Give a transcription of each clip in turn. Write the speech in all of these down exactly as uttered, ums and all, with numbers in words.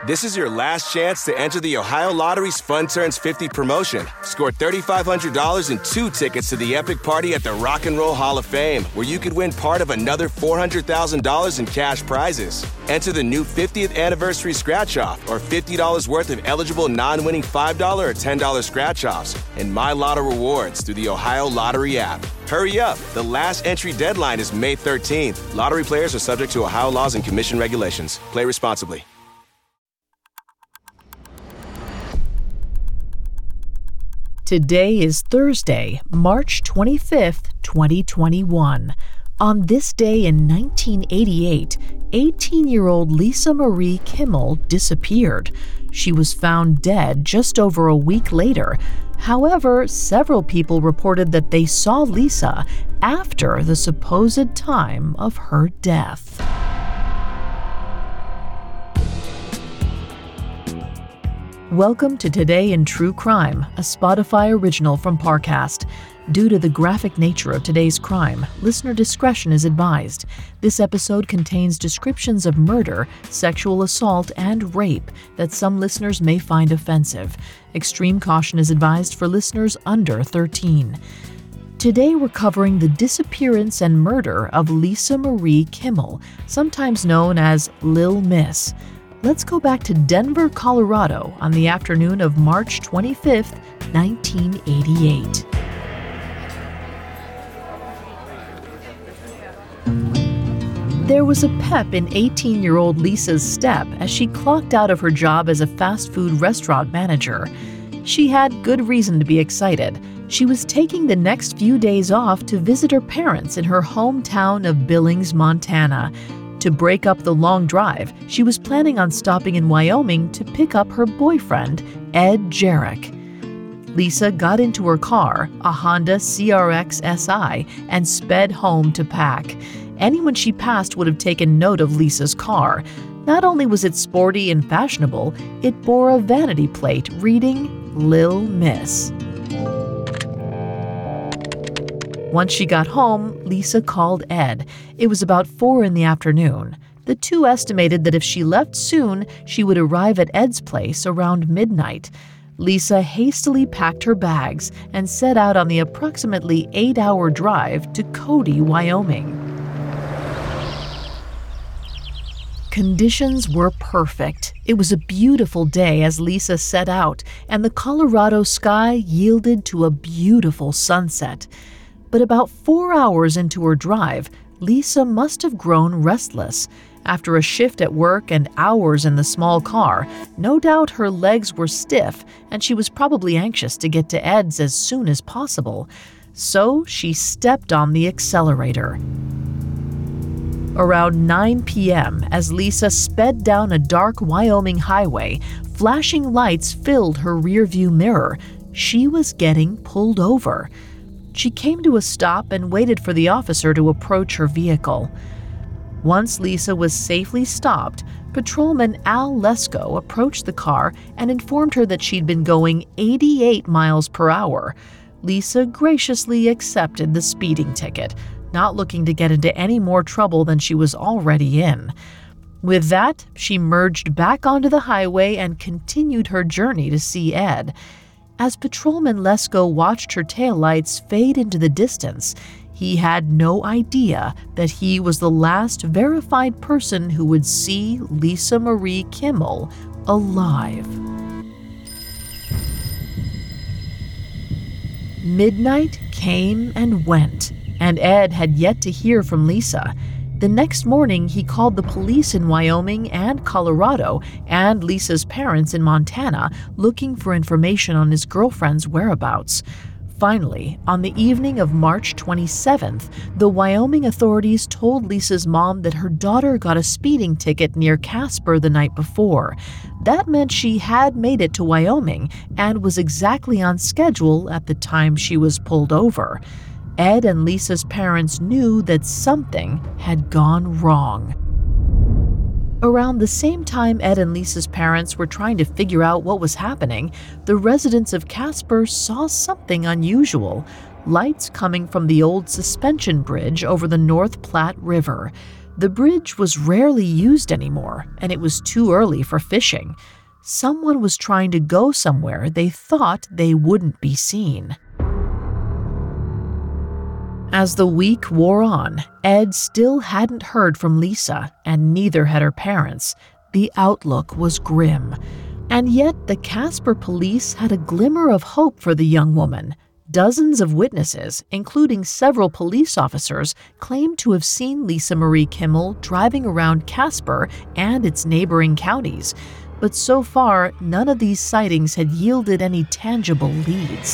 This is your last chance to enter the Ohio Lottery's Fun Turns fifty promotion. Score three thousand five hundred dollars and two tickets to the epic party at the Rock and Roll Hall of Fame, where you could win part of another four hundred thousand dollars in cash prizes. Enter the new fiftieth anniversary scratch-off or fifty dollars worth of eligible non-winning five dollars or ten dollars scratch-offs and My Lotto rewards through the Ohio Lottery app. Hurry up. The last entry deadline is May thirteenth. Lottery players are subject to Ohio laws and commission regulations. Play responsibly. Today is Thursday, March twenty-fifth, twenty twenty-one. On this day in nineteen eighty-eight, eighteen-year-old Lisa Marie Kimmel disappeared. She was found dead just over a week later. However, several people reported that they saw Lisa after the supposed time of her death. Welcome to Today in True Crime, a Spotify original from Parcast. Due to the graphic nature of today's crime, listener discretion is advised. This episode contains descriptions of murder, sexual assault, and rape that some listeners may find offensive. Extreme caution is advised for listeners under thirteen. Today we're covering the disappearance and murder of Lisa Marie Kimmel, sometimes known as Lil Miss. Let's go back to Denver, Colorado on the afternoon of March twenty-fifth, nineteen eighty-eight. There was a pep in eighteen-year-old Lisa's step as she clocked out of her job as a fast food restaurant manager. She had good reason to be excited. She was taking the next few days off to visit her parents in her hometown of Billings, Montana. To break up the long drive, she was planning on stopping in Wyoming to pick up her boyfriend, Ed Jarek. Lisa got into her car, a Honda C R X S I, and sped home to pack. Anyone she passed would have taken note of Lisa's car. Not only was it sporty and fashionable, it bore a vanity plate reading Lil Miss. Once she got home, Lisa called Ed. It was about four in the afternoon. The two estimated that if she left soon, she would arrive at Ed's place around midnight. Lisa hastily packed her bags and set out on the approximately eight-hour drive to Cody, Wyoming. Conditions were perfect. It was a beautiful day as Lisa set out, and the Colorado sky yielded to a beautiful sunset. But about four hours into her drive, Lisa must have grown restless. After a shift at work and hours in the small car, no doubt her legs were stiff and she was probably anxious to get to Ed's as soon as possible. So she stepped on the accelerator. Around nine p.m., as Lisa sped down a dark Wyoming highway, flashing lights filled her rearview mirror. She was getting pulled over. She came to a stop and waited for the officer to approach her vehicle. Once Lisa was safely stopped, Patrolman Al Lesko approached the car and informed her that she'd been going eighty-eight miles per hour. Lisa graciously accepted the speeding ticket, not looking to get into any more trouble than she was already in. With that, she merged back onto the highway and continued her journey to see Ed. As Patrolman Lesko watched her taillights fade into the distance, he had no idea that he was the last verified person who would see Lisa Marie Kimmel alive. Midnight came and went, and Ed had yet to hear from Lisa. The next morning, he called the police in Wyoming and Colorado and Lisa's parents in Montana looking for information on his girlfriend's whereabouts. Finally, on the evening of March twenty-seventh, the Wyoming authorities told Lisa's mom that her daughter got a speeding ticket near Casper the night before. That meant she had made it to Wyoming and was exactly on schedule at the time she was pulled over. Ed and Lisa's parents knew that something had gone wrong. Around the same time Ed and Lisa's parents were trying to figure out what was happening, the residents of Casper saw something unusual. Lights coming from the old suspension bridge over the North Platte River. The bridge was rarely used anymore, and it was too early for fishing. Someone was trying to go somewhere they thought they wouldn't be seen. As the week wore on, Ed still hadn't heard from Lisa, and neither had her parents. The outlook was grim. And yet the Casper police had a glimmer of hope for the young woman. Dozens of witnesses, including several police officers, claimed to have seen Lisa Marie Kimmel driving around Casper and its neighboring counties. But so far, none of these sightings had yielded any tangible leads.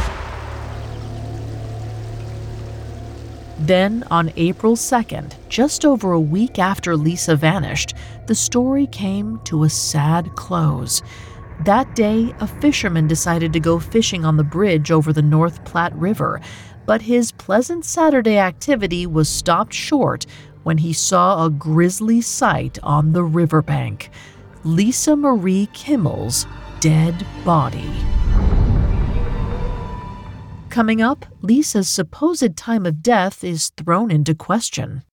Then, on April second, just over a week after Lisa vanished, the story came to a sad close. That day, a fisherman decided to go fishing on the bridge over the North Platte River, but his pleasant Saturday activity was stopped short when he saw a grisly sight on the riverbank: Lisa Marie Kimmel's dead body. Coming up, Lisa's supposed time of death is thrown into question.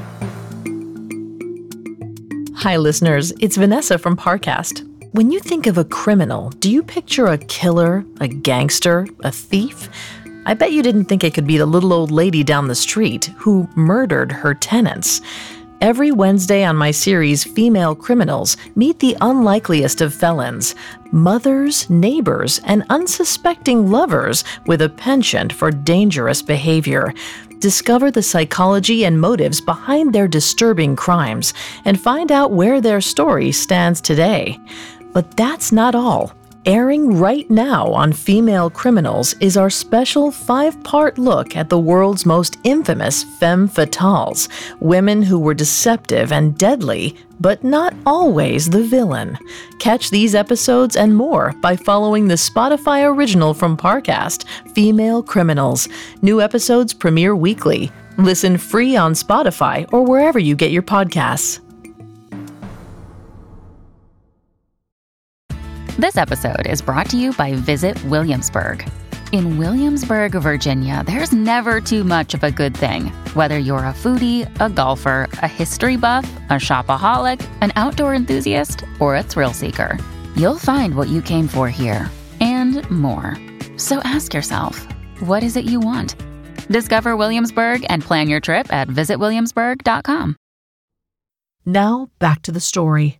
Hi, listeners. It's Vanessa from Parcast. When you think of a criminal, do you picture a killer, a gangster, a thief? I bet you didn't think it could be the little old lady down the street who murdered her tenants. Every Wednesday on my series, Female Criminals, meet the unlikeliest of felons, mothers, neighbors, and unsuspecting lovers with a penchant for dangerous behavior. Discover the psychology and motives behind their disturbing crimes and find out where their story stands today. But that's not all. Airing right now on Female Criminals is our special five-part look at the world's most infamous femme fatales, women who were deceptive and deadly, but not always the villain. Catch these episodes and more by following the Spotify original from Parcast, Female Criminals. New episodes premiere weekly. Listen free on Spotify or wherever you get your podcasts. This episode is brought to you by Visit Williamsburg. In Williamsburg, Virginia, there's never too much of a good thing. Whether you're a foodie, a golfer, a history buff, a shopaholic, an outdoor enthusiast, or a thrill seeker, you'll find what you came for here and more. So ask yourself, what is it you want? Discover Williamsburg and plan your trip at visit williamsburg dot com. Now, back to the story.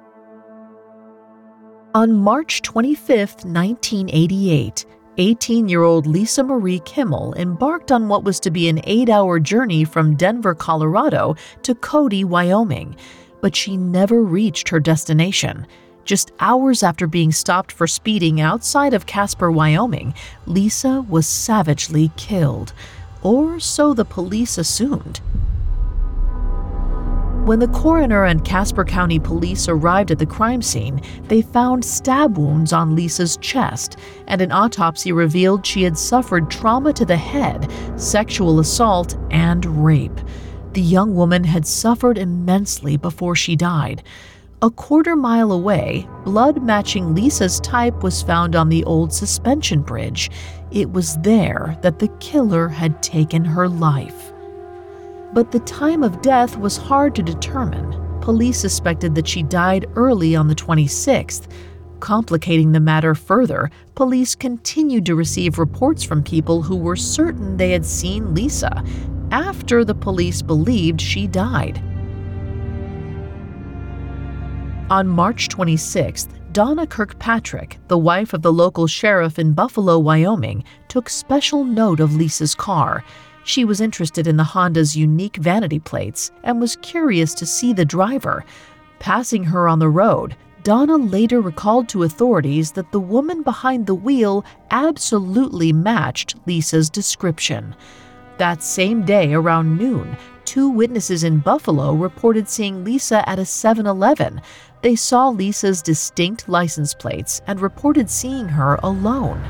On March twenty-fifth, nineteen eighty-eight, eighteen-year-old Lisa Marie Kimmel embarked on what was to be an eight-hour journey from Denver, Colorado to Cody, Wyoming, but she never reached her destination. Just hours after being stopped for speeding outside of Casper, Wyoming, Lisa was savagely killed, or so the police assumed. When the coroner and Casper County police arrived at the crime scene, they found stab wounds on Lisa's chest, and an autopsy revealed she had suffered trauma to the head, sexual assault, and rape. The young woman had suffered immensely before she died. A quarter mile away, blood matching Lisa's type was found on the old suspension bridge. It was there that the killer had taken her life. But the time of death was hard to determine. Police suspected that she died early on the twenty-sixth. Complicating the matter further, police continued to receive reports from people who were certain they had seen Lisa after the police believed she died. On March twenty-sixth, Donna Kirkpatrick, the wife of the local sheriff in Buffalo, Wyoming, took special note of Lisa's car. She was interested in the Honda's unique vanity plates and was curious to see the driver. Passing her on the road, Donna later recalled to authorities that the woman behind the wheel absolutely matched Lisa's description. That same day, around noon, two witnesses in Buffalo reported seeing Lisa at a seven eleven. They saw Lisa's distinct license plates and reported seeing her alone.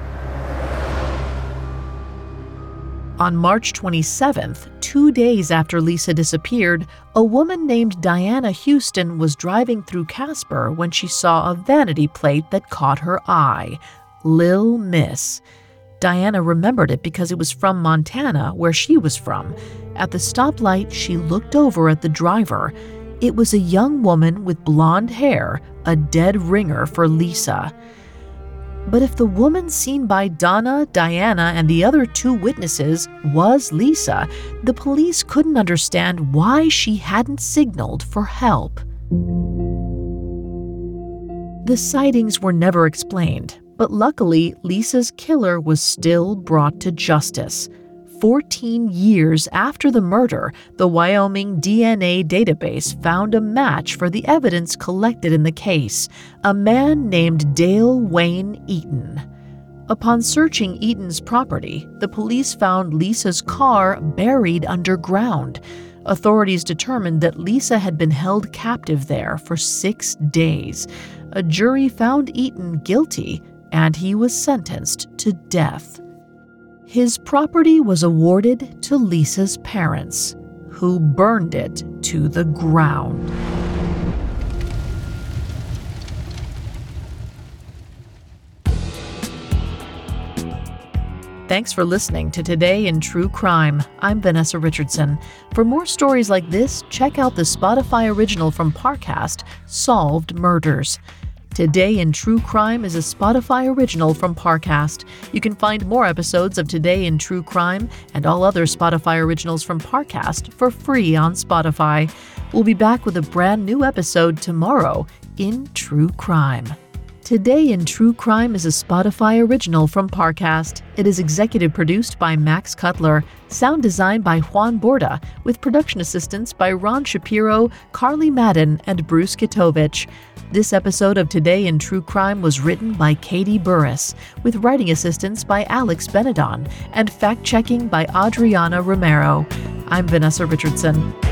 On March twenty-seventh, two days after Lisa disappeared, a woman named Diana Houston was driving through Casper when she saw a vanity plate that caught her eye: Lil Miss. Diana remembered it because it was from Montana, where she was from. At the stoplight, she looked over at the driver. It was a young woman with blonde hair, a dead ringer for Lisa. But if the woman seen by Donna, Diana, and the other two witnesses was Lisa, the police couldn't understand why she hadn't signaled for help. The sightings were never explained, but luckily, Lisa's killer was still brought to justice. Fourteen years after the murder, the Wyoming D N A database found a match for the evidence collected in the case, a man named Dale Wayne Eaton. Upon searching Eaton's property, the police found Lisa's car buried underground. Authorities determined that Lisa had been held captive there for six days. A jury found Eaton guilty, and he was sentenced to death. His property was awarded to Lisa's parents, who burned it to the ground. Thanks for listening to Today in True Crime. I'm Vanessa Richardson. For more stories like this, check out the Spotify original from Parcast, Solved Murders. Today in True Crime is a Spotify original from Parcast. You can find more episodes of Today in True Crime and all other Spotify originals from Parcast for free on Spotify. We'll be back with a brand new episode tomorrow in True Crime. Today in True Crime is a Spotify original from Parcast. It is executive produced by Max Cutler, sound designed by Juan Borda, with production assistance by Ron Shapiro, Carly Madden, and Bruce Kitovich. This episode of Today in True Crime was written by Katie Burris, with writing assistance by Alex Benedon, and fact-checking by Adriana Romero. I'm Vanessa Richardson.